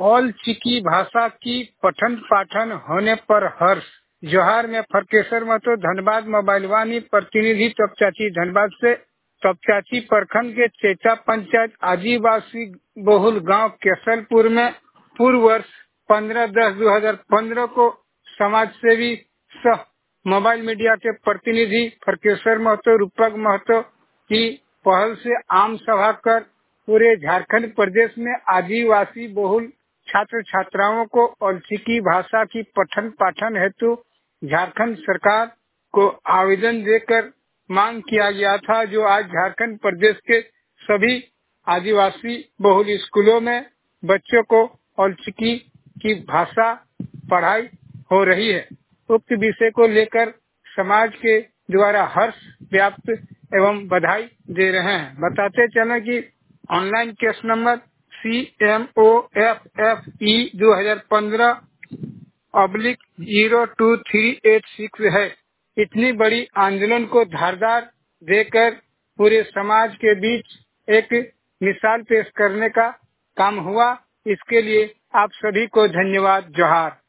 औलचिकी भाषा की पठन पाठन होने पर हर्ष। जोहार में फरकेसर महतो धनबाद मोबाइल वानी प्रतिनिधि तपचाची धनबाद से। तपचाची प्रखंड के चेचा पंचायत आदिवासी बहुल गांव केसलपुर में पूर्व वर्ष 15/10/2015 को समाज सेवी सह मोबाइल मीडिया के प्रतिनिधि फरकेसर महतो रूपक महतो की पहल से आम सभा कर पूरे झारखंड प्रदेश में आदिवासी बहुल छात्र छात्राओं को औलचिकी भाषा की पठन पाठन हेतु झारखंड सरकार को आवेदन देकर मांग किया गया था, जो आज झारखंड प्रदेश के सभी आदिवासी बहुल स्कूलों में बच्चों को औलचिकी की भाषा पढ़ाई हो रही है। उक्त विषय को लेकर समाज के द्वारा हर्ष व्याप्त एवं बधाई दे रहे हैं। बताते चलें कि ऑनलाइन केस नंबर CMOFFE 2015/02386 है। इतनी बड़ी आंदोलन को धारदार देकर पूरे समाज के बीच एक मिसाल पेश करने का काम हुआ। इसके लिए आप सभी को धन्यवाद। जोहार।